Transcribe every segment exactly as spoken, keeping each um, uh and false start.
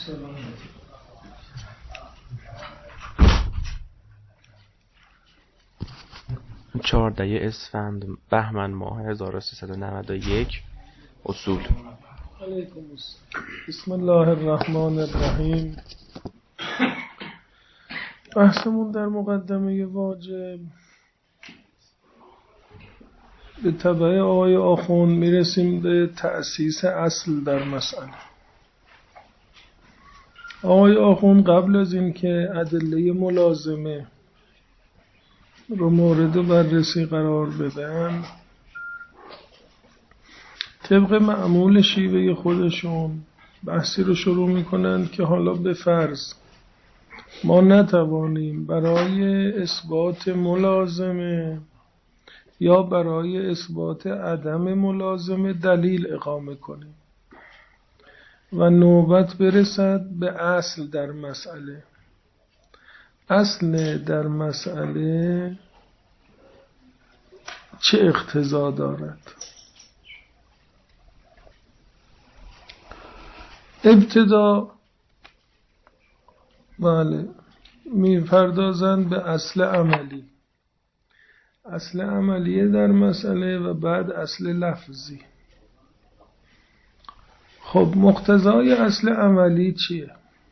چهارده اسفند بهمن ماه هزار و سیصد و نود و یک. اصول. علیکم السلام. بسم الله الرحمن الرحیم. بحثمون در مقدمه واجب به تبع آقای آخوند میرسیم به تأسیس اصل در مسئله. آقای آخوند قبل از این که ادله ملازمه رو مورد بررسی قرار بدن، طبق معمول شیوه خودشون بحثی رو شروع میکنند که حالا به فرض ما نتوانیم برای اثبات ملازمه یا برای اثبات عدم ملازمه دلیل اقامه کنیم و نوبت برسد به اصل در مسئله. اصل در مسئله چه اقتضا دارد؟ ابتدا بله میپردازند به اصل عملی، اصل عملیه در مسئله و بعد اصل لفظی. خب مقتضای اصل عملی چیه؟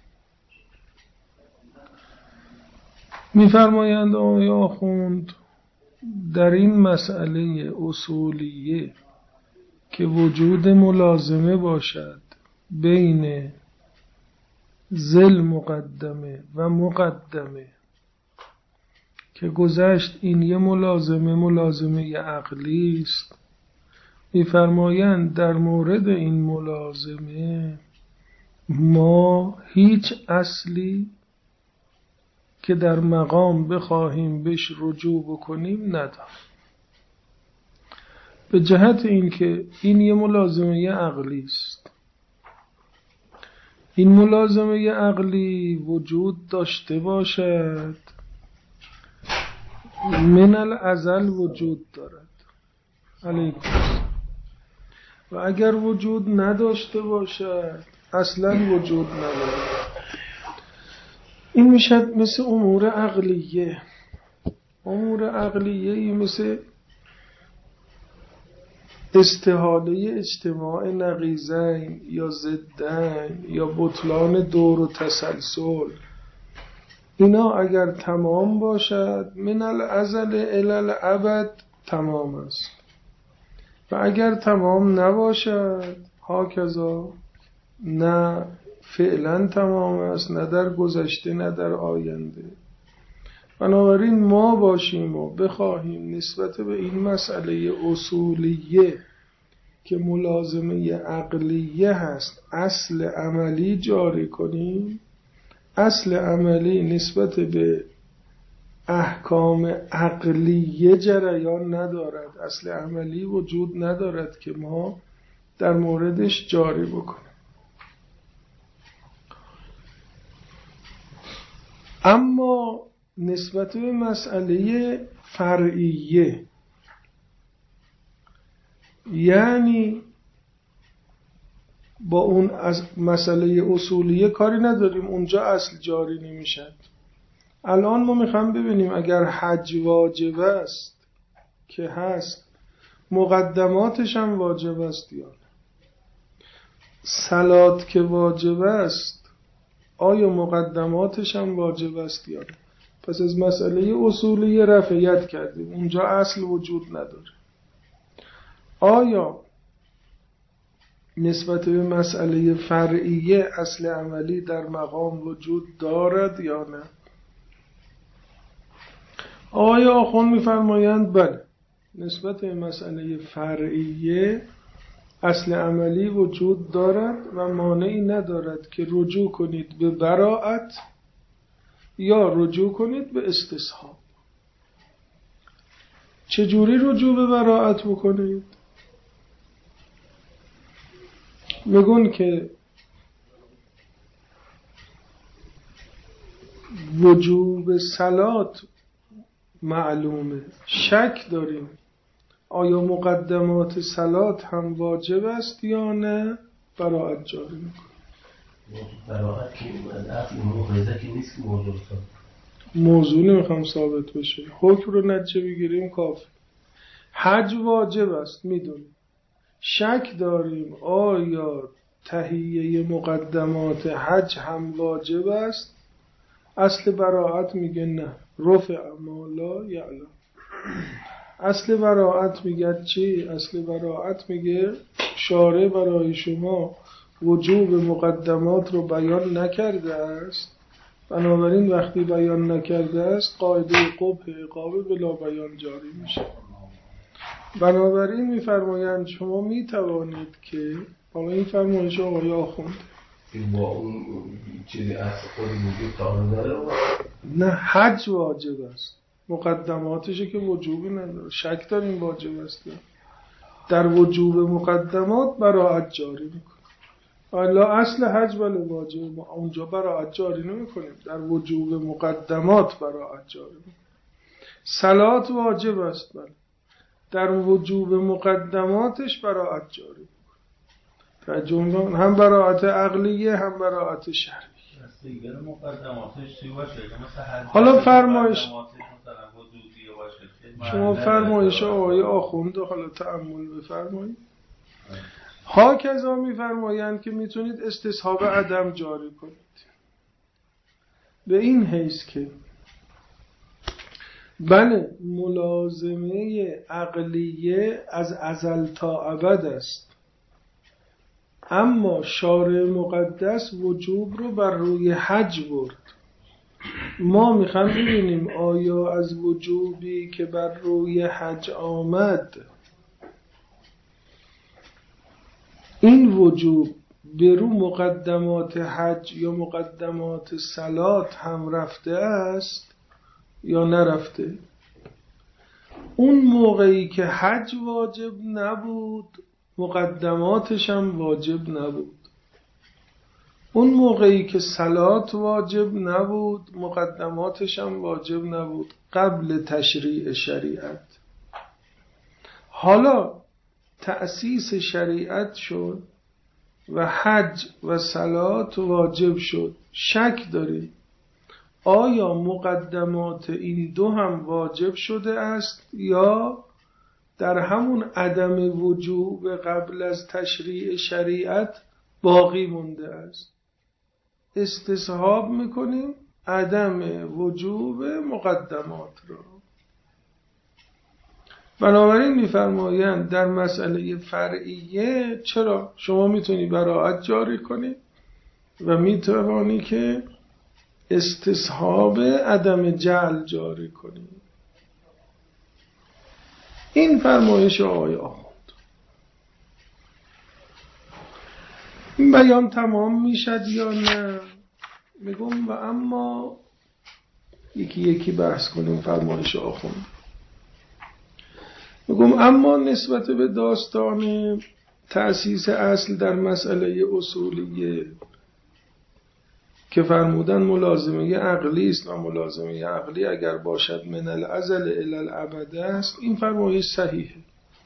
میفرمایند آقای آخوند در این مسئله اصولیه که وجود ملازمه باشد بین ذل مقدمه و مقدمه که گذشت این یه ملازمه ملازمه عقلی است، می‌فرمایند در مورد این ملازمه ما هیچ اصلی که در مقام بخواهیم بهش رجوع بکنیم نداریم، به جهت اینکه این یه ملازمه عقلی است. این ملازمه عقلی وجود داشته باشد من الازل وجود دارد علیکم، و اگر وجود نداشته باشد اصلا وجود ندارد. این میشه مثل امور عقلیه. امور عقلیه مثل استحاله اجتماع نقیضین یا ضدین یا بطلان دور و تسلسل، اینا اگر تمام باشد من الازل الی الابد تمام است، و اگر تمام نباشد هاکذا نه فعلا تمام است، نه در گذشته نه در آینده. بنابراین ما باشیم و بخواهیم نسبت به این مسئله اصولیه که ملازمه عقلیه هست اصل عملی جاری کنیم، اصل عملی نسبت به احکام عقلیه جریان ندارد، اصل عملی وجود ندارد که ما در موردش جاری بکنیم. اما نسبت به مسئله فرعیه، یعنی با اون از مسئله اصولیه کاری نداریم، اونجا اصل جاری نمیشد. الان ما میخوام ببینیم اگر حج واجب است که هست، مقدماتش هم واجب است یا نه؟ صلات که واجب است آیا مقدماتش هم واجب است یا نه؟ پس از مسئله اصولی رفعیت کردیم، اونجا اصل وجود نداره. آیا نسبت به مسئله فرعیه اصل عملی در مقام وجود دارد یا نه؟ آیا آخوند میفرمایند بله، نسبت به مسئله فرعیه اصل عملی وجود دارد و مانعی ندارد که رجوع کنید به براءت یا رجوع کنید به استصحاب. چجوری رجوع به براءت بکنید؟ میگن که وجوب صلات معلومه، شک داریم آیا مقدمات صلات هم واجب است یا نه، براءت جاری میکنه. براحت که از اصل موعظه که نیست موضوع ثابت. موضوع نمیخوام ثابت بشه، حکم رو نتیجه بگیریم کافی. حج واجب است میدونیم. شک داریم آیا تهیه مقدمات حج هم واجب است؟ اصل براءت میگه نه، رفع ما لا یعلم. اصل براءت میگه چی؟ اصل براءت میگه شارع برای شما وجوب مقدمات رو بیان نکرده است، بنابراین وقتی بیان نکرده است قاعده قبح عقاب بلا بیان جاری میشه. بنابراین میفرمایند شما میتوانید که حالا این فرمایش آقای آخوند با اون چیزی اصل خودی وجود تعارض داره؟ نه، حج واجب است، مقدماتشه که وجوبی نداره. شک داریم واجب است، در وجوب مقدمات براءت جاری میکنه. الا اصل حج بله واجب، اونجا براءت جاری نمیکنیم، در وجوب مقدمات براءت جاری میکنیم. صلات واجب است بله، در وجوب مقدماتش براءت جاری میکنیم. جمله هم براءت عقلیه هم براءت شرعی. دیگر مقدماتش چی باشه؟ مثلا حالا فرمایش باشه. شما فرمایش آقای آخوند حالا تأمل بفرمایید. هاکذا میفرمایند که میتونید استصحاب عدم جاری کنید به این حیث که بله ملازمه عقلیه از ازل تا ابد است، اما شارع مقدس وجوب رو بر روی حج برد. ما میخوام ببینیم آیا از وجوبی که بر روی حج آمد این وجوب به رو مقدمات حج یا مقدمات صلات هم رفته است یا نرفته. اون موقعی که حج واجب نبود مقدماتش هم واجب نبود، اون موقعی که صلات واجب نبود مقدماتش هم واجب نبود قبل تشریع شریعت. حالا تأسیس شریعت شد و حج و صلات واجب شد، شک داریم آیا مقدمات این دو هم واجب شده است یا در همون عدم وجوب قبل از تشریع شریعت باقی مونده است. استصحاب میکنیم عدم وجوب مقدمات را. بنابراین میفرمایند در مسئله فرعیه چرا شما میتونی براءت جاری کنی و میتوانی که استصحاب عدم جعل جاری کنی. این فرمایش آقای آخوند. این بیان تمام میشد یا نه؟ میگم و اما یکی یکی بحث کنیم فرمایش آخوند. میگم اما نسبت به داستان تأسیس اصل در مسئله اصولیه که فرمودن ملازمه عقلی است و ملازمه عقلی اگر باشد من الازل الی الابد است، این فرمایش صحیحه،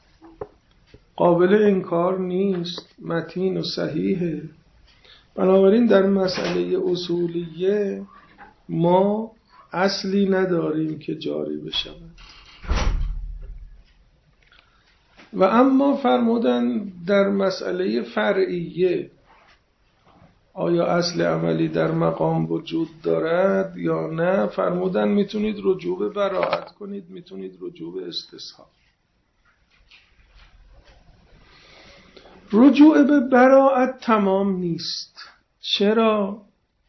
قابل انکار نیست، متین و صحیحه. بنابراین در مسئله اصولیه ما اصلی نداریم که جاری بشود. و اما فرمودن در مسئله فرعیه آیا اصل عملی در مقام وجود دارد یا نه؟ فرمودن میتونید رجوع به براءت کنید، میتونید رجوع به استصحاب. رجوع به براءت تمام نیست. چرا؟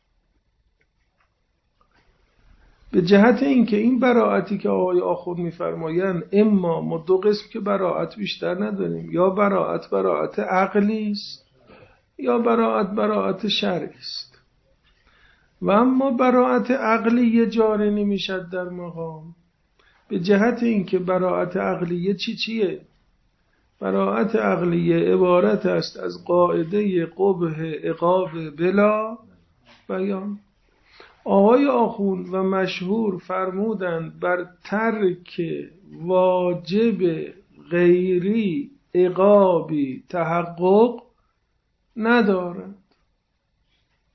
به جهت اینکه این براءتی که آقای آخوند میفرمایند اما ما دو قسم که براءت بیشتر نداریم، یا براءت براءت عقلی است یا براءت براءت شرعی است. و اما براءت عقلی جاری نمیشد در مقام به جهت اینکه براءت عقلیه چی چیه؟ براءت عقلیه عبارت است از قاعده قبح عقاب بلا بیان. آقای آخوند و مشهور فرمودند بر ترک واجب غیری عقابی تحقق ندارد.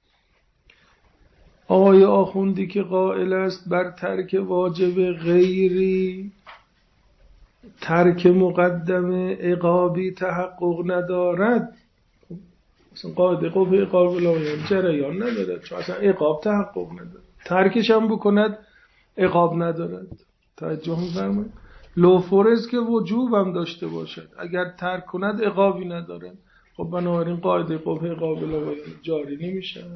آقای آخوندی که قائل است بر ترک واجب غیری ترک مقدم عقابی تحقق ندارد، مثلا قاعده قوه عقاب ولایان جریان ندارد، چون اصلا عقاب تحقق ندارد. ترکش هم بکند عقاب ندارد. توجه می‌فرمایید؟ لو فرض که وجوب هم داشته باشد، اگر ترک کند عقابی ندارد، خب بنابراین قاعده قوه عقاب ولایان جاری نمیشه.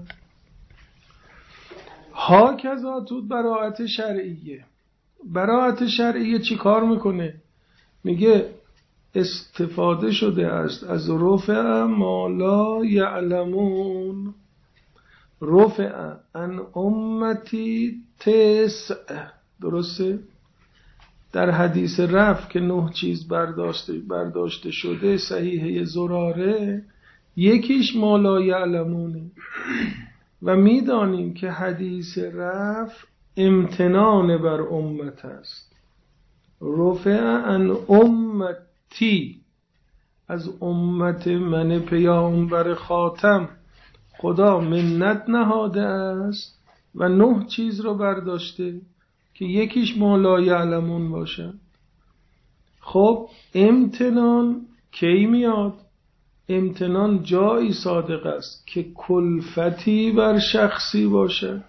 ها کذا تو براءت شرعیه. براءت شرعیه چی کار میکنه؟ میگه استفاده شده است از رفع ما لا یعلمون، رفع ان امتی تسع. درسته؟ در حدیث رفع که نه چیز برداشته برداشته شده صحیحه زراره، یکیش ما لا یعلمونه و میدانیم که حدیث رفع امتنان بر امت است. رفع ان امتی، از امت من پیامبر خاتم خدا منت نهاده است و نه چیز رو برداشته که یکیش ما لا یعلمون باشه. خب امتنان کی میاد؟ امتنان جایی صادق است که کلفتی بر شخصی باشد،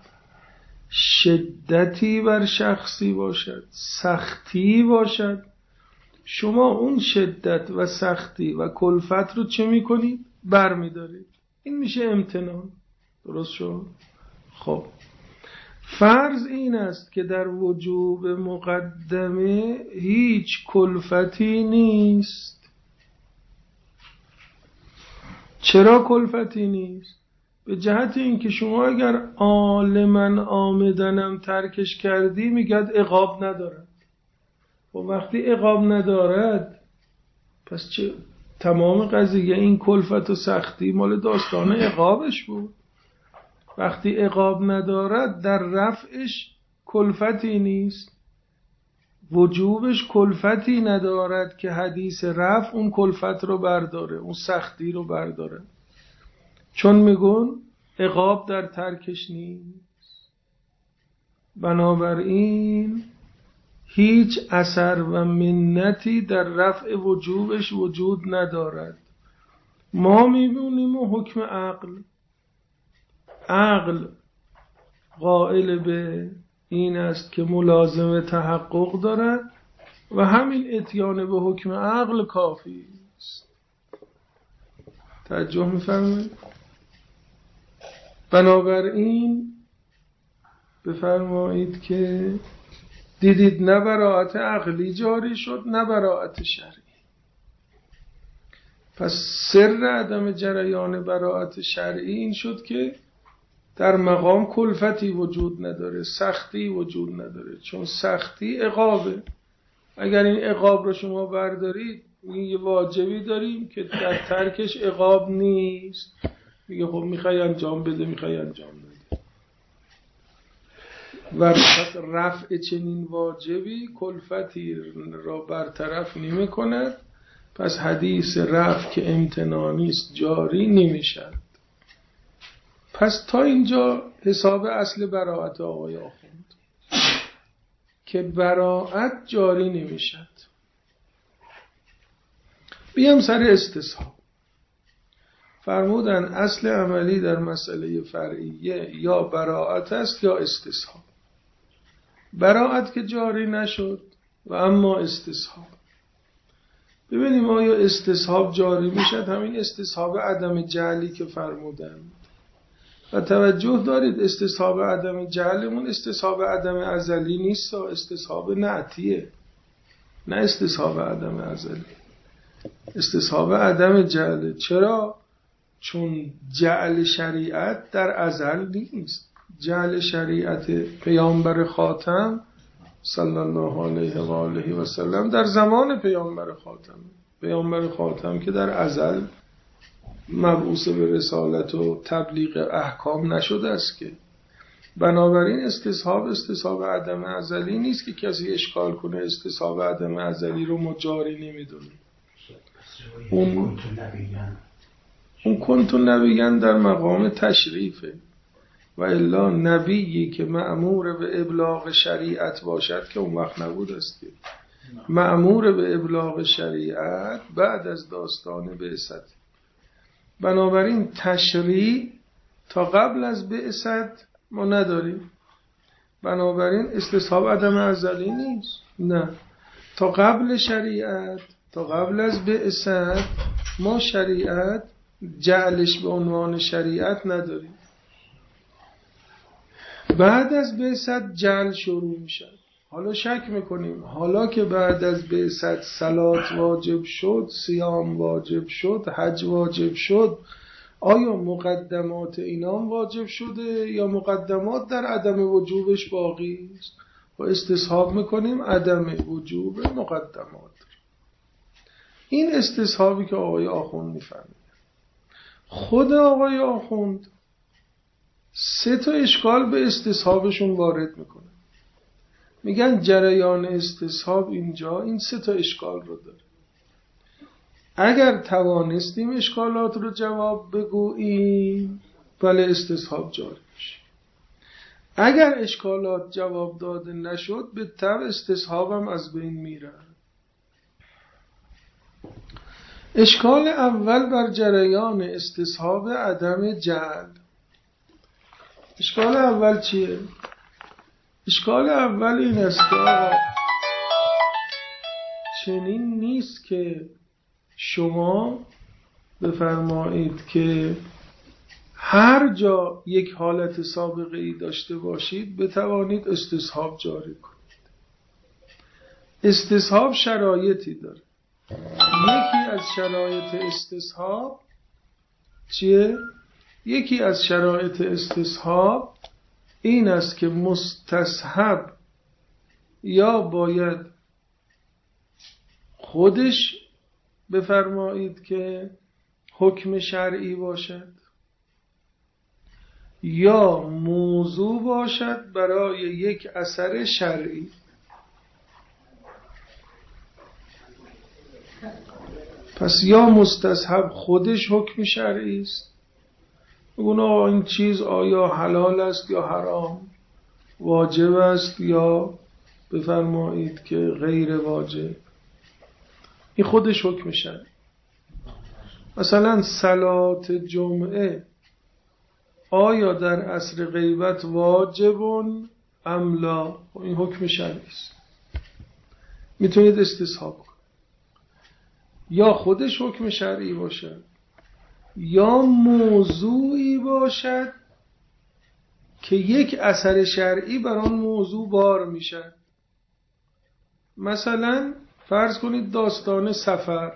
شدتی بر شخصی باشد، سختی باشد. شما اون شدت و سختی و کلفت رو چه میکنید؟ بر میدارید. این میشه امتنان. درست شد؟ خب فرض این است که در وجوب مقدمه هیچ کلفتی نیست. چرا کلفتی نیست؟ به جهت اینکه شما اگر عالماً آمدنم ترکش کردی میگد عقاب ندارد. و وقتی عقاب ندارد پس چه؟ تمام قضیه این کلفت و سختی مال داستان عقابش بود. وقتی عقاب ندارد در رفعش کلفتی نیست، وجوبش کلفتی ندارد که حدیث رفع اون کلفت رو برداره، اون سختی رو برداره، چون میگون عقاب در ترکش نیست. بنابراین هیچ اثر و منتی در رفع وجوبش وجود ندارد. ما میبینیم و حکم عقل، عقل قائل به این است که ملازمه تحقق دارد و همین اتیان به حکم عقل کافی است. توجه می‌فرمایید؟ بنابراین بفرمایید که دیدید نه براءت عقلی جاری شد نه براءت شرعی. پس سر عدم جریان براءت شرعی این شد که در مقام کلفتی وجود نداره، سختی وجود نداره، چون سختی عقابه. اگر این عقاب رو شما بردارید یه واجبی داریم که در ترکش عقاب نیست، میگه خب میخوای انجام بده میخوای انجام بده. و پس رفع چنین واجبی کلفتی را برطرف نمی کند، پس حدیث رفع که امتنانی است جاری نمی شد. پس تا اینجا حساب اصل براءت آقای آخوند که براءت جاری نمی شد. بیام سر استصحاب. فرمودن اصل عملی در مسئله فرعیه یا براءت است یا استصحاب. براءت که جاری نشد و اما استصحاب. ببینیم آیا استصحاب جاری میشد؟ همین استصحاب عدم جعلی که فرمودن. و توجه دارید استصحاب عدم جعلمون استصحاب عدم ازلی نیست، استصحاب نعتیه، نه استصحاب عدم ازلی. استصحاب عدم جعل. چرا؟ چون جعل شریعت در ازل نیست. جعل شریعت پیامبر خاتم صلی الله علیه و آله و سلم در زمان پیامبر خاتم، پیامبر خاتم که در ازل مبعوث به رسالت و تبلیغ احکام نشده است که. بنابراین استصحاب استصحاب عدم ازلی نیست که کسی اشکال کنه استصحاب عدم ازلی رو ما جاری نمیدونیم. اون اون کنتون نبیگن در مقام تشریفه و الا نبیی که مأمور به ابلاغ شریعت باشد که اون وقت نبود است که مأمور به ابلاغ شریعت بعد از داستان بعثت. بنابراین تشریع تا قبل از بعثت ما نداریم، بنابراین استصحاب عدم ازلی نیست. نه، تا قبل شریعت، تا قبل از بعثت ما شریعت جعلش به عنوان شریعت نداریم. بعد از بعثت جعل شروع میشه. حالا شک میکنیم حالا که بعد از بعثت صلات واجب شد، صیام واجب شد، حج واجب شد، آیا مقدمات اینام واجب شده یا مقدمات در عدم وجوبش باقی است؟ و استصحاب میکنیم عدم وجوب مقدمات. این استصحابی که آقای آخوند میفرمید. خود آقای آخوند سه تا اشکال به استصحابشون وارد میکنه. میگن جریان استصحاب اینجا این سه تا اشکال رو داره. اگر توانستیم اشکالات رو جواب بگوییم بله استصحاب جاری میشه. اگر اشکالات جواب داده نشد به طبع استصحاب هم از بین میره. اشکال اول بر جریان استصحاب عدم جعل. اشکال اول چیه؟ اشکال اول این است که آقا چنین نیست که شما بفرمایید که هر جا یک حالت سابقه ای داشته باشید بتوانید استصحاب جاری کنید. استصحاب شرایطی داره. یکی از شرایط استصحاب چیه؟ یکی از شرایط استصحاب این است که مستصحب یا باید خودش بفرمایید که حکم شرعی باشد یا موضوع باشد برای یک اثر شرعی. پس یا مستصحب خودش حکم شرعی است، بگون آقا این چیز آیا حلال است یا حرام، واجب است یا بفرمایید که غیر واجب، این خودش حکم شرعی. مثلا صلات جمعه آیا در عصر غیبت واجبون ام لا، این حکم شرعی است، میتونید استصحاب کنید. یا خودش حکم شرعی باشد یا موضوعی باشد که یک اثر شرعی بر آن موضوع بار میشد. مثلا فرض کنید داستان سفر،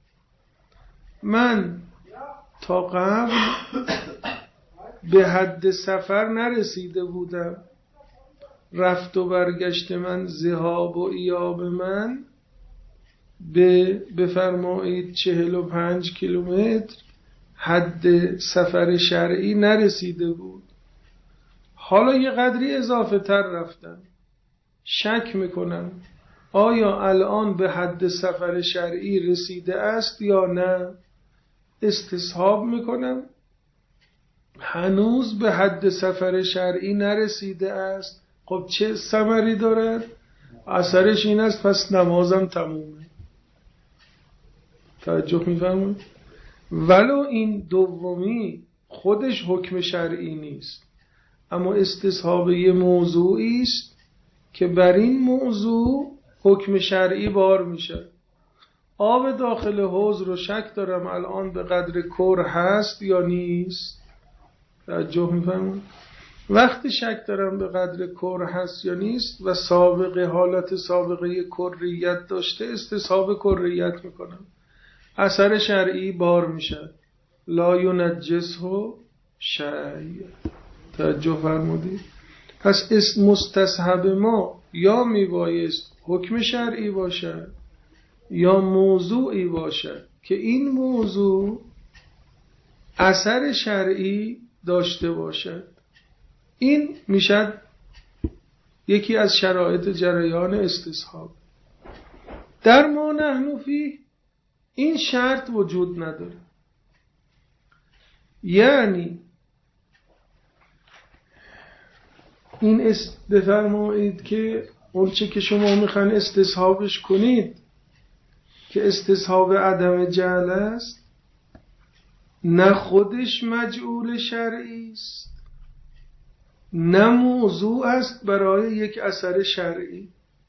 من تا قبل به حد سفر نرسیده بودم، رفت و برگشت من، ذهاب و ایاب من به بفرمایید چهل و پنج کیلومتر حد سفر شرعی نرسیده بود. حالا یه قدری اضافه تر رفتم، شک میکنم آیا الان به حد سفر شرعی رسیده است یا نه. استصحاب میکنم هنوز به حد سفر شرعی نرسیده است. خب چه ثمری دارد؟ اثرش این است پس نمازم تمومه. توجه میفرمایید؟ ولو این دومی خودش حکم شرعی نیست، اما استصحاب یه موضوعی است که بر این موضوع حکم شرعی بار میشه. آب داخل حوض رو شک دارم الان به قدر کر هست یا نیست. توجه میفرمایید؟ وقتی شک دارم به قدر کر هست یا نیست و سابقه حالت سابقه کریت داشته، استصحاب کریت میکنم، اثر شرعی بار میشه. لا ینجسه شیء. توجه فرمودید؟ پس اسم مستصحب ما یا میبایست حکم شرعی باشد یا موضوعی باشد که این موضوع اثر شرعی داشته باشد. این میشد یکی از شرایط جریان استصحاب. در ما نحن فیه این شرط وجود نداره. یعنی این است بفرمایید که اون چه که شما میخواین استصحابش کنید که استصحاب عدم جهل است، نه خودش مجعول شرعی است نه موضوع است برای یک اثر شرعی.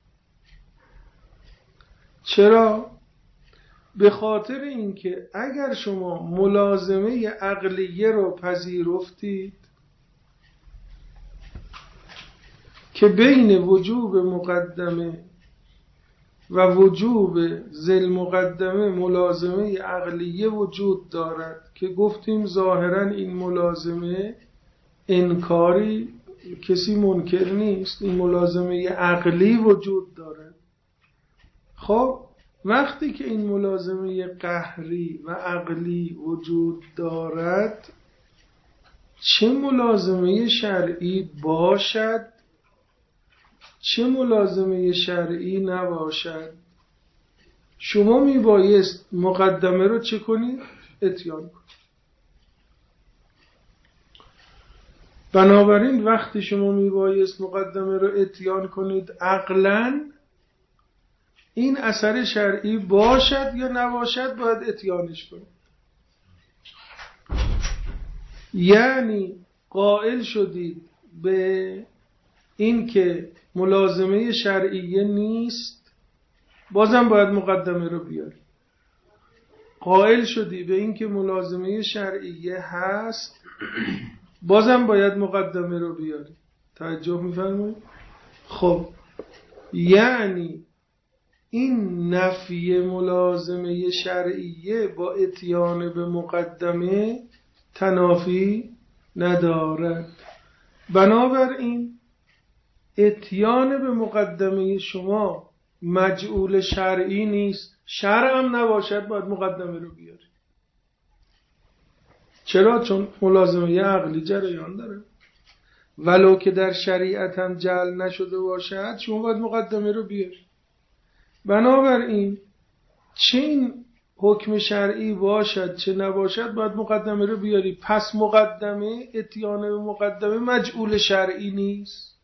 چرا؟ به خاطر اینکه اگر شما ملازمه عقلیه رو پذیرفتید که بین وجوب مقدمه و وجوب ذل مقدمه ملازمه عقلیه وجود دارد که گفتیم ظاهرا این ملازمه انکاری کسی منکر نیست، این ملازمه عقلی وجود دارد. خب وقتی که این ملازمه قهری و عقلی وجود دارد، چه ملازمه شرعی باشد چه ملازمه شرعی نباشد، شما میبایست مقدمه رو چه کنید؟ اتیان کنید. بنابراین وقتی شما میبایست مقدمه رو اتیان کنید عقلاً، این اثر شرعی باشد یا نباشد باید اتیانش کنید. یعنی قائل شدید به این که ملازمه شرعیه نیست، بازم باید مقدمه رو بیاری. قائل شدی به این که ملازمه شرعیه هست، بازم باید مقدمه رو بیاری. توجه می‌فرمایید؟ خب یعنی این نفی ملازمه شرعیه با اتیان به مقدمه تنافی ندارد. بنابراین اتیان به مقدمه شما مجعول شرعی نیست، شرع هم نباشد باید مقدمه رو بیاری. چرا؟ چون ملازمه عقلی جریان داره، ولو که در شریعت هم جعل نشده باشد شما باید مقدمه رو بیاری. بنابراین چه این حکم شرعی باشد چه نباشد باید مقدمه رو بیاری. پس مقدمه، اتیان به مقدمه مجعول شرعی نیست،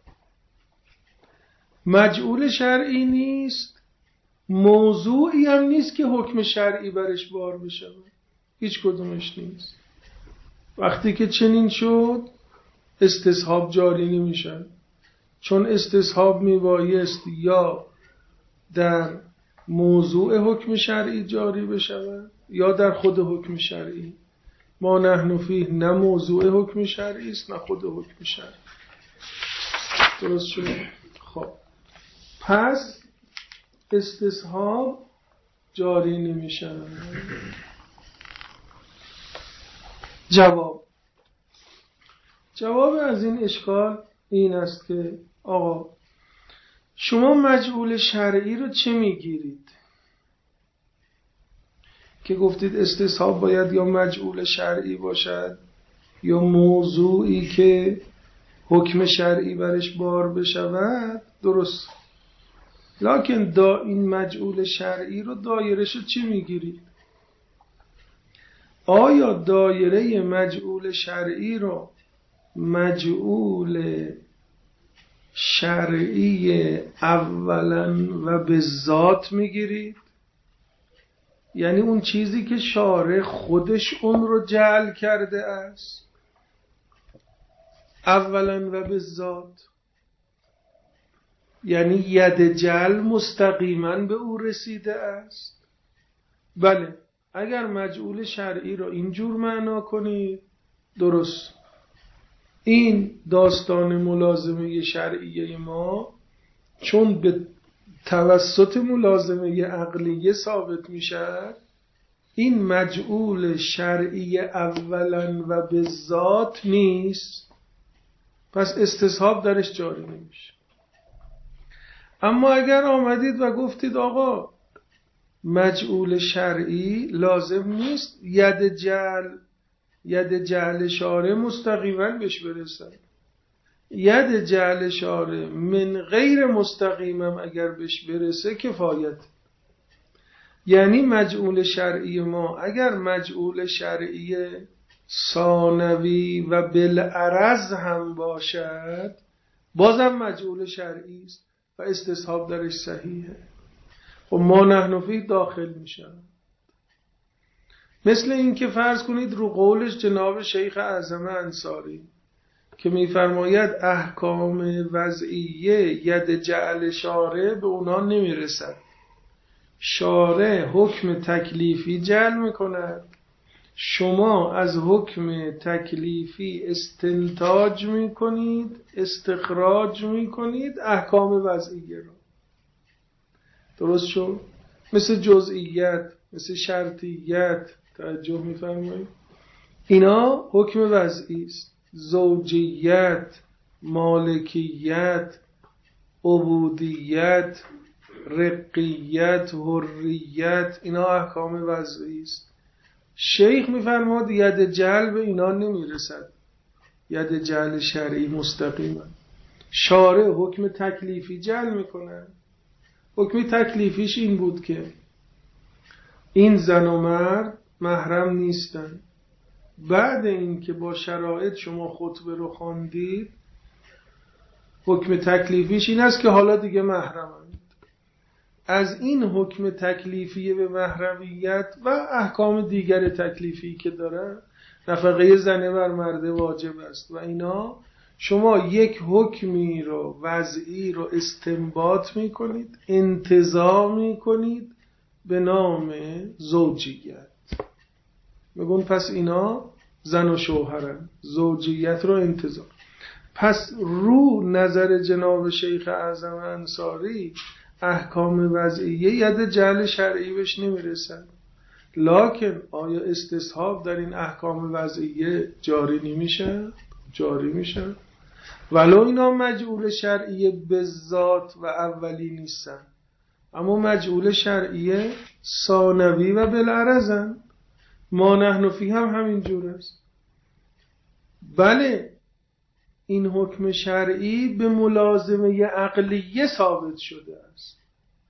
مجعول شرعی نیست، موضوعی هم نیست که حکم شرعی برش بار بشه، هیچ کدومش نیست. وقتی که چنین شد استصحاب جاری نمیشن، چون استصحاب میبایست یا در موضوع حکم شرعی جاری بشود یا در خود حکم شرعی. ما نحن فیه نه موضوع حکم شرعی است نه خود حکم شرعی. درست شد؟ خب پس استصحاب جاری نمیشن. جواب جواب از این اشکال این است که آقا شما مجعول شرعی رو چه میگیرید که گفتید استصحاب باید یا مجعول شرعی باشد یا موضوعی که حکم شرعی برش بار بشود؟ درست، لکن دا این مجعول شرعی رو دایرش رو چی میگیرید؟ آیا دایره مجعول شرعی رو مجعول شرعی اولا و به ذات میگیرید؟ یعنی اون چیزی که شارع خودش اون رو جعل کرده است اولا و به ذات، یعنی ید جعل مستقیما به او رسیده است. بله، اگر مجعول شرعی رو اینجور معنا کنید درست. این داستان ملازمه شرعیه ما چون به توسط ملازمه عقلیه ثابت میشه، این مجعول شرعی اولا و به ذات نیست، پس استصحاب درش جاری نمیشه. اما اگر آمدید و گفتید آقا مجعول شرعی لازم نیست ید جعل ید جعل شارع مستقیما بهش برسن، ید جعل شارع من غیر مستقیمم اگر بهش برسه کفایت. یعنی مجعول شرعی ما اگر مجعول شرعی ثانوی و بالعرض هم باشد بازم مجعول شرعی است و استصحاب درش صحیحه. و ما نحن فیه داخل میشن. مثل این که فرض کنید رو قولش جناب شیخ اعظم انصاری که میفرماید احکام وضعیه ید جعل شارع به اونا نمیرسد. شارع حکم تکلیفی جعل میکند، شما از حکم تکلیفی استنتاج میکنید، استخراج میکنید احکام وضعیه رو. درست شد؟ مثل جزئیت، مثل شرطیت. توجه میفرمایید؟ اینا حکم وضعی است. زوجیت، مالکیت، عبودیت، رقیت، حریت، اینا احکام وضعی است. شیخ میفرماد ید جعل به اینا نمیرسد، ید جعل شرعی مستقیما. شارع حکم تکلیفی جعل میکنه. حکم تکلیفیش این بود که این زن و مرد محرم نیستن. بعد این که با شرایط شما خطبه رو خواندید، حکم تکلیفیش این است که حالا دیگه محرمند. از این حکم تکلیفی به محرمیت و احکام دیگر تکلیفی که داره، نفقه زنه بر مرده واجب است و اینا، شما یک حکمی رو وضعی رو استنباط میکنید، انتزاع میکنید به نام زوجیت. میگن پس اینا زن و شوهرن، زوجیت رو انتزاع. پس رو نظر جناب شیخ اعظم انصاری احکام وضعیه ید جعل شرعی بهش نمیرسن. لکن آیا استصحاب در این احکام وضعیه جاری نمیشه؟ جاری میشه. ولو اینا مجعول شرعیه به ذات و اولی نیستن، اما مجعول شرعیه ثانوی و بالعرضن. ما نحن فیه هم همین جور است. بله این حکم شرعی به ملازمه عقلیه ثابت شده است.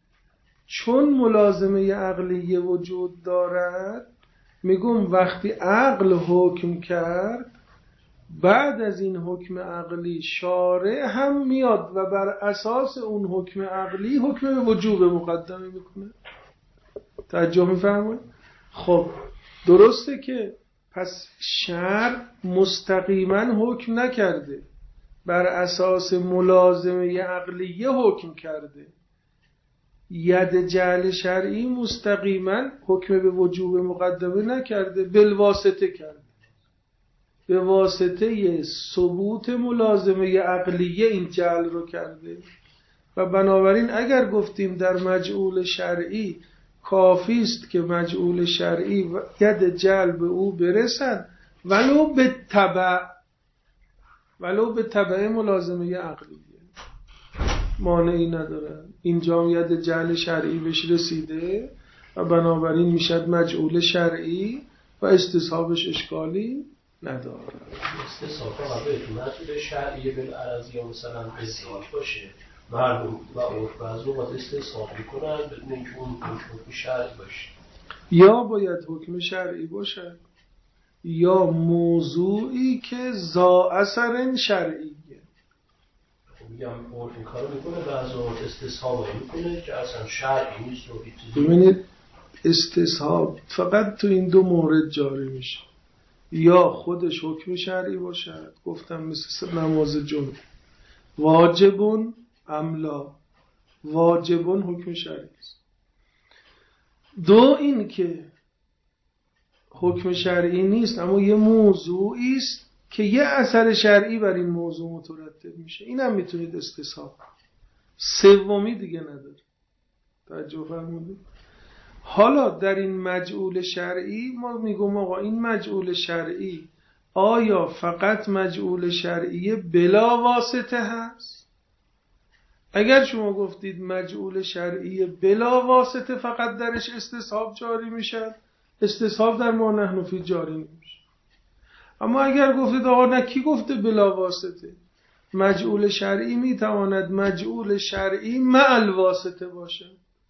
چون ملازمه عقلیه وجود دارد، میگم وقتی عقل حکم کرد، بعد از این حکم عقلی شارع هم میاد و بر اساس اون حکم عقلی حکم به وجوب مقدمه میکنه. توجه میفرمایید؟ خب درسته که پس شرع مستقیما حکم نکرده، بر اساس ملازمه عقلیه حکم کرده. ید جعل شرعی مستقیما حکم به وجوب مقدمه نکرده، بالواسطه کرده. به واسطه ثبوت ملازمه عقلیه این جعل رو کرده. و بنابراین اگر گفتیم در مجعول شرعی کافی است که مجعول شرعی ید جعل به او برسد، ولو به تبع ولو به تبع ملازمه عقلیه مانعی نداره. اینجا ید جعل شرعی بهش رسیده و بنابراین میشد مجعول شرعی و استصحابش اشکالی نداره. استصحاب فقط به مجعول شرعی بالعرض یا مثلا بسیار باشه، مردم و عرف از اوقات استصحاب میکنن بدون اینکه اون حکم شرعی باشه. یا باید حکم شرعی باشه یا موضوعی که ذا اثر شرعیه. میگم عرف این کارو میکنه و از اوقات استصحاب میکنه که اصلا شرعی نیست. رو ببینید استصحاب فقط تو این دو مورد جاری میشه، یا خودش حکم شرعی باشد، گفتم مثل نماز جمعه واجبون املا، واجبون حکم شرعی است. دو این که حکم شرعی نیست اما یه موضوعی است که یه اثر شرعی بر این موضوع مترتب میشه، اینم میتونید استصحاب. سومی دیگه نداره. توجه فرمودید؟ حالا در این مجعول شرعی ما میگم آقا این مجعول شرعی آیا فقط مجعول شرعی بلا واسطه هست؟ اگر شما گفتید مجعول شرعی بلا واسطه فقط درش استصحاب جاری میشه، استصحاب در ما نحن فیه جاری نمیشه. اما اگر گفتید آقا نه، کی گفته بلا واسطه؟ مجعول شرعی میتواند مجعول شرعی مع الواسطه باشه.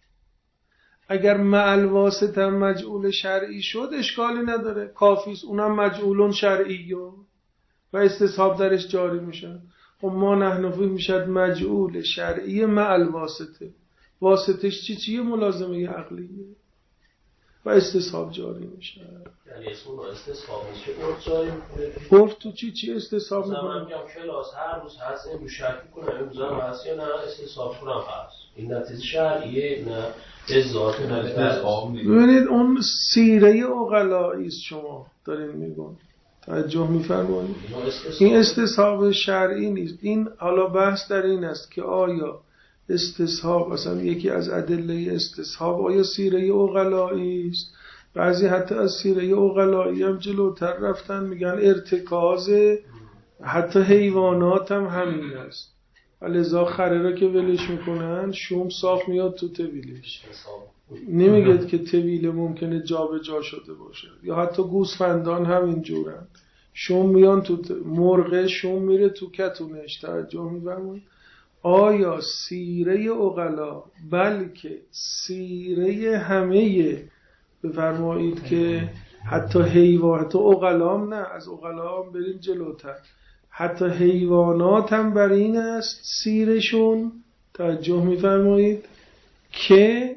اگر مع الواسطه مجعول شرعی شد اشکالی نداره، کافیست، اونم مجعولون شرعی و استصحاب درش جاری میشه. خب ما نحن فیه میشد مجعول شرعی مع الواسطه. واسطش چی چیه؟ ملازمه عقلیه و استصحاب جاری میشه. یعنی اسم اون استصحاب میشه عرف جاری میکنه. عرف تو چی چی استصحاب میکنه؟ مثلا من میگم کلاس هر روز هست این شک میکنم امروز هم هست یا نه استصحاب کنم هست. این نتیجه شرعیه نه به ذات نه به استصحاب. ببینید اون سیره عقلایی است شما دارین میگن. توجه میفرمایید. این استصحاب شرعی نیست. این حالا بحث در این است که آیا استصحاب مثلا یکی از ادله استصحاب آیا سیره عقلایی است؟ بعضی حتی از سیره عقلایی هم جلوتر رفتن میگن ارتکاز حتی حیوانات هم همین است. لذا خره را که ولش میکنن شوم صاف میاد تو طویلش. نمیگه که طویل ممکنه جا به جا شده باشه. یا حتی گوسفندان همین جورن. شوم میان تو ت... مرغ شوم میره تو کتونش. توجه میفرمایید. آیا سیره عقلا بلکه سیره همه بفرمایید که حتی حیوان حتی عقلام نه از عقلام بریم جلوتر حتی حیوانات هم بر این است سیرشون توجه میفرمایید که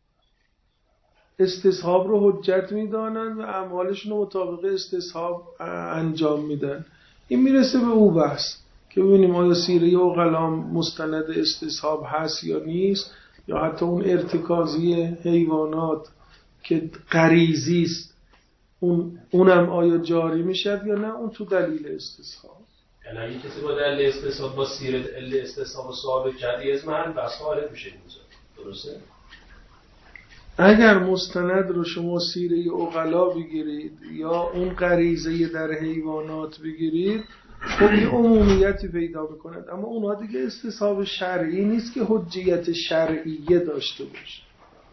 استصحاب رو حجت میدانن و اعمالشون رو مطابق استصحاب انجام میدن. این میرسه به او بحث که ببینیم آیا سیره عقلام مستند استصحاب هست یا نیست یا حتی اون ارتکازی حیوانات که غریزی است اون اونم آیا جاری میشد یا نه اون تو دلیل استصحاب. یعنی اگه کسی با دلیل استصحاب با سیره دلیل استصحاب ثابت کرد از محل بس وارد میشه اینجا. درسته؟ اگر مستند رو شما سیره عقلا بگیرید یا اون غریزه در حیوانات بگیرید خب یه عمومیتی پیدا میکنند اما اونها دیگه استصحاب شرعی نیست که حجیت شرعیه داشته باشه.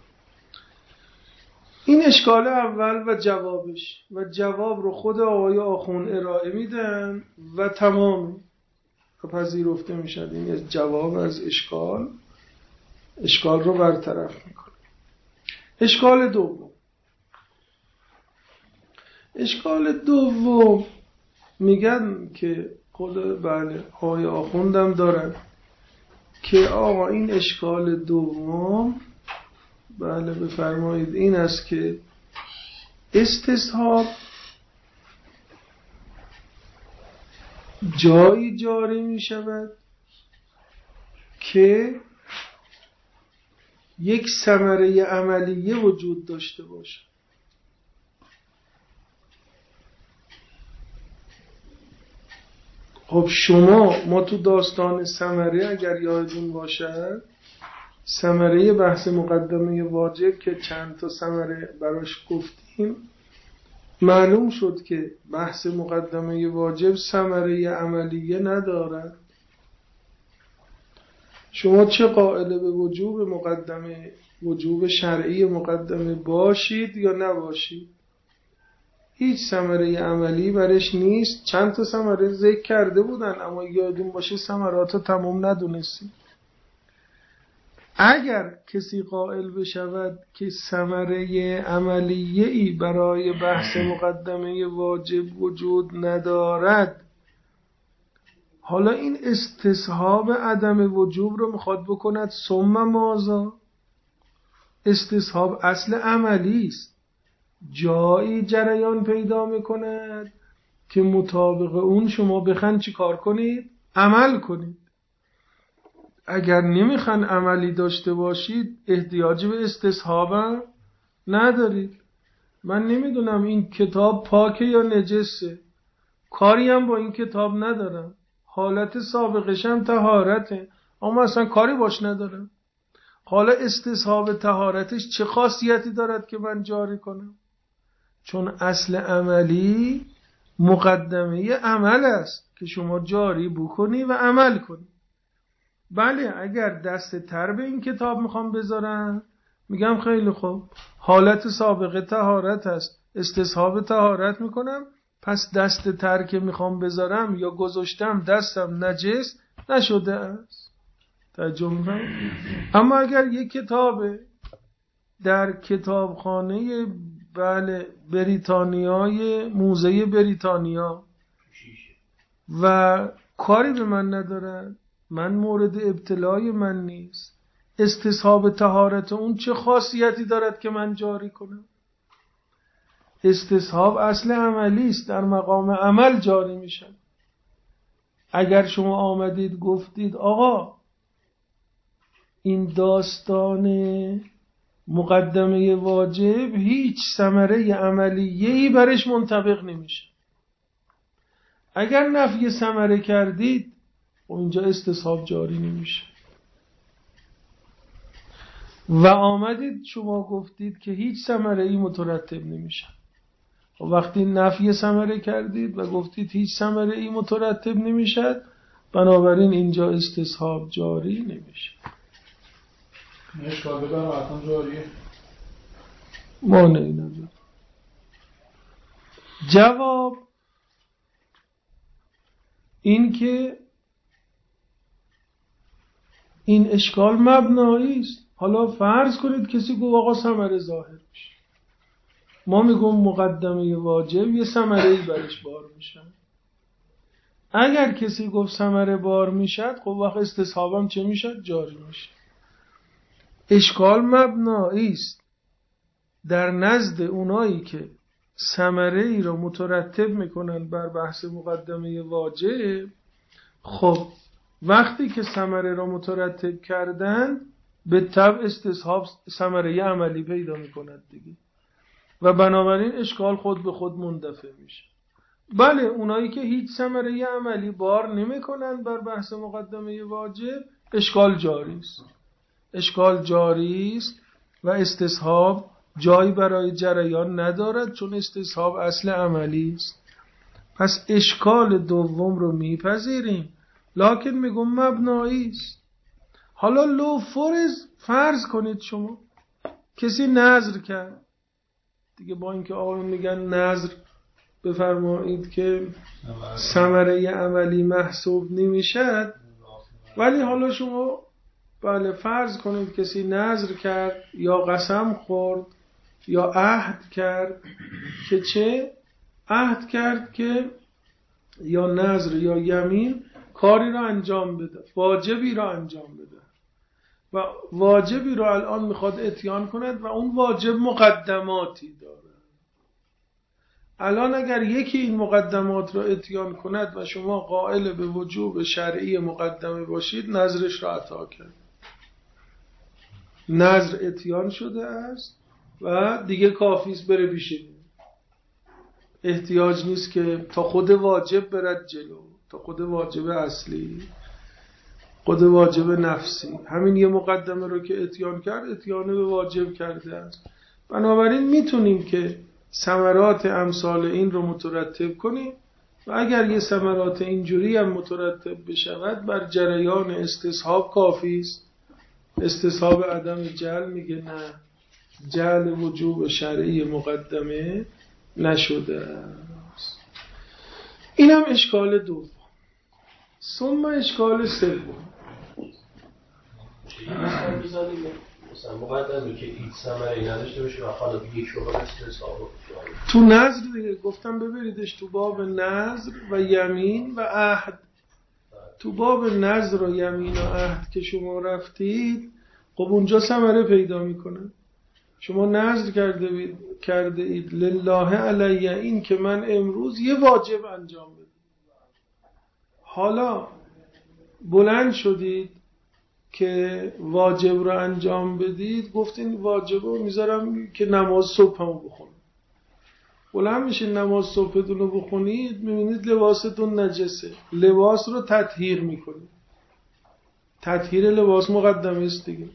این اشکال اول و جوابش و جواب رو خود آقای آخوند ارائه میدن و تمام پذیرفته میشد. این جواب از اشکال اشکال رو برطرف میکنه. اشکال دوم اشکال دوم میگن که خود بله آقای آخوندم دارن که آقا این اشکال دوم بله بفرمایید این است که استصحاب جایی جاری می شود که یک ثمره عملیه وجود داشته باشه. خب شما ما تو داستان ثمره اگر یادتون باشد ثمره بحث مقدمه واجب که چند تا ثمره براش گفتیم معلوم شد که بحث مقدمه واجب ثمره عملیه ندارد. شما چه قائل به وجوب مقدمه وجوب شرعی مقدمه باشید یا نباشید هیچ ثمره عملی برش نیست. چند تا ثمره ذکر کرده بودن اما یادون باشه ثمرات رو تمام ندونستیم. اگر کسی قائل بشود که ثمره عملیه‌ای برای بحث مقدمه واجب وجود ندارد حالا این استصحاب عدم وجوب رو میخواد بکند ثم ماذا؟ استصحاب اصل عملی است جایی جریان پیدا میکند که مطابق اون شما بخواید چی کار کنید؟ عمل کنید. اگر نمیخواید عملی داشته باشید احتیاج به استصحاب ندارید. من نمیدونم این کتاب پاکه یا نجسه کاری هم با این کتاب ندارم حالت سابقش هم طهارته اما اصلا کاری باش ندارم. حالا استصحاب طهارتش چه خاصیتی دارد که من جاری کنم؟ چون اصل عملی مقدمه عمل است که شما جاری بکنی و عمل کنی. بله اگر دست تر به این کتاب میخوام بذارم میگم خیلی خوب حالت سابقه طهارت است استصحاب طهارت میکنم پس دست تر که میخوام بذارم یا گذاشتم دستم نجس نشده است. توجه میکنم. اما اگر یک کتاب در کتابخانه بله بریتانیای موزه بریتانیا و کاری به من ندارد، من مورد ابتلای من نیست. استصحاب طهارت اون چه خاصیتی دارد که من جاری کنم؟ استصحاب اصل عملی است، در مقام عمل جاری میشه. اگر شما آمدید گفتید آقا این داستان مقدمه واجب هیچ ثمره عملیه‌ای برش منطبق نمیشه، اگر نفی ثمره کردید اونجا استصحاب جاری نمیشه. و آمدید شما گفتید که هیچ ثمره‌ای مترتب نمیشه، و وقتی نفی ثمره کردید و گفتید هیچ ثمره‌ای مترتب نمیشد، بنابراین اینجا استصحاب جاری نمیشه. اشکال بدارم حتما جاریه، مانعی نداره. جواب این که این اشکال مبنایی است. حالا فرض کنید کسی گفت آقا ثمره ظاهر میشه، ما میگم مقدمه واجب یه ثمره‌ای برش بار میشه. اگر کسی گفت ثمره بار میشد، خب وقت استصحابم چه میشد؟ جاری میشه. اشکال مبنایی است در نزد اونایی که ثمره ای را مترتب میکنن بر بحث مقدمه واجب. خب وقتی که ثمره را مترتب کردن، به طبع استصحاب ثمره عملی پیدا میکند دیگه، و بنابراین اشکال خود به خود مندفع میشه. بله اونایی که هیچ ثمره عملی بار نمیکنن بر بحث مقدمه واجب، اشکال جاری است. اشکال جاری است و استصحاب جایی برای جریان ندارد، چون استصحاب اصل عملی است. پس اشکال دوم رو میپذیریم، لکن میگم مبنایی است. حالا لو فرض فرض کنید شما کسی نذر کرد دیگه، با اینکه آقایون میگن نذر بفرمایید که ثمره عملی محسوب نمیشد، ولی حالا شما بله فرض کنید کسی نذر کرد یا قسم خورد یا عهد کرد که چه؟ عهد کرد که یا نذر یا یمین کاری را انجام بده، واجبی را انجام بده، و واجبی را الان میخواد اتیان کند و اون واجب مقدماتی داره. الان اگر یکی این مقدمات را اتیان کند و شما قائل به وجوب شرعی مقدمه باشید، نذرش را عطا کرد. نذر اتیان شده است و دیگه کافی است بره پیش این. احتیاج نیست که تا خود واجب برد جلو، تا خود واجب اصلی، خود واجب نفسی. همین یه مقدمه رو که اتیان کرد، اتیانه به واجب کرده است. بنابراین میتونیم که ثمرات امثال این رو مترتب کنیم، و اگر یه ثمرات اینجوری هم مترتب بشود بر جریان استصحاب کافی است. استصحاب عدم جعل میگه نه، جعل وجوب شرعی مقدمه نشده است. این هم اشکال دوم. ثم اشکال سوم، مثلا مقدمه که هیچ ثمره‌ای نداشته باشه و حالا یک شغل استصحاب تو نذر دیگه گفتم ببریدش تو باب نذر و یمین و عهد. تو باب نذر و یمین و عهد که شما رفتید، خب اونجا ثمره پیدا میکنه. شما نذر کرده اید کرده اید لله علیه، این که من امروز یه واجب انجام بدم. حالا بلند شدید که واجب رو انجام بدید، گفتین واجب رو میذارم که نماز صبحمو بخونم. بلند میشین نماز صبحتون رو بخونید، میبینید لباستون نجسه، لباس رو تطهیر میکنید. تطهیر لباس مقدمه است دیگه.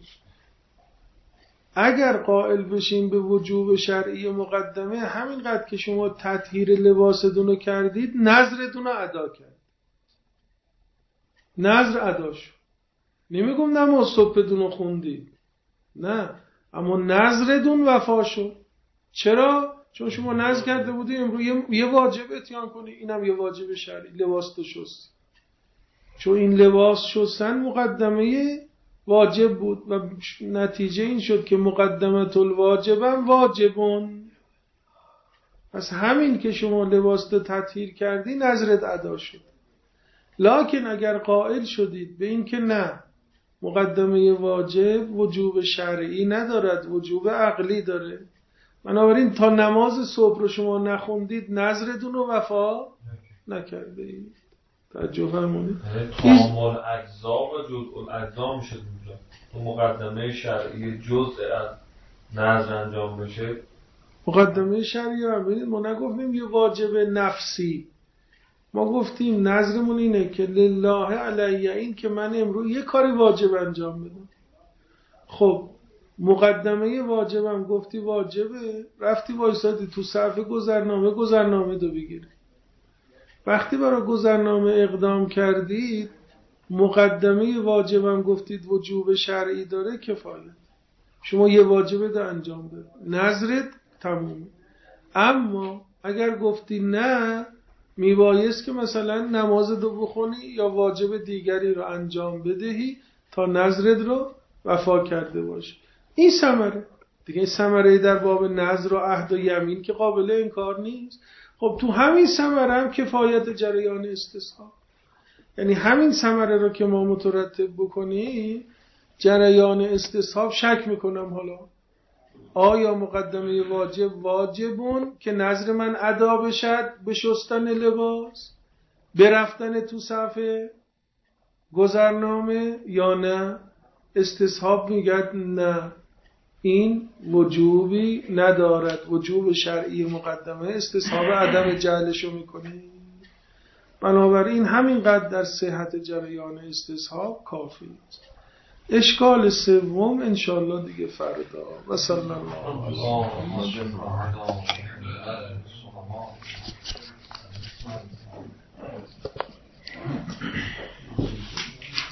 اگر قائل بشین به وجوب شرعی مقدمه، همینقدر که شما تطهیر لباستون رو کردید، نذرتون رو ادا کرد. نذر ادا شد. نمیگم نماز صبحتون رو خوندید، نه، اما نذرتون وفا شد. چرا؟ چون شما نذر کرده بودید امروز یه واجب اتیان کنی، اینم یه واجب شرعی، لباس تو شست. چون این لباس شستن مقدمه واجب بود و نتیجه این شد که مقدمه الواجبم واجبون. پس همین که شما لباس تو تطهیر کردی، نذرت ادا شد. لکن اگر قائل شدید به این که نه، مقدمه واجب وجوب شرعی ندارد، وجوب عقلی داره، بنابراین تا نماز صبح رو شما نخوندید نذرتون رو وفا نکرده اید. توجه فرمودید؟ تمام اجزا و جزء الاجزا میشه اونجا. تو مقدمه شرعی جزء از نذر انجام بشه. مقدمه شرعی رو ببینید، ما نگفتیم یه واجب نفسی، ما گفتیم نظرمون اینه که لله علیه، این که من امروز یه کاری واجب انجام بدم. خب مقدمه واجبم گفتی واجبه، رفتی وایسادی تو صف گذرنامه، گذرنامه دو بگیری. وقتی برای گذرنامه اقدام کردید، مقدمه واجبم گفتید وجوب شرعی داره، کفایت. شما یه واجبه ده انجام بده، نظرت تمومه. اما اگر گفتی نه، میبایست که مثلا نماز دو بخونی یا واجب دیگری رو انجام بدهی تا نظرت رو وفا کرده باشی. این ثمره دیگه. این ثمره در باب نظر و عهد و یمین که قابل انکار نیست. خب تو همین ثمره هم کفایت جریان استصحاب، یعنی همین ثمره رو که ما مترتب بکنی جریان استصحاب، شک میکنم حالا آیا مقدمه واجب واجبون که نظر من ادا بشد به شستن لباس، برفتن تو صفحه گذرنامه، یا نه؟ استصحاب میگد نه، این وجوبی ندارد، وجوب شرعی مقدمه، استصحاب عدم جهلشو میکنی. بنابراین همینقدر در صحت جریان استصحاب کافی است. اشکال سوم انشاءالله دیگه فردا. و صلی الله علیه و سلم.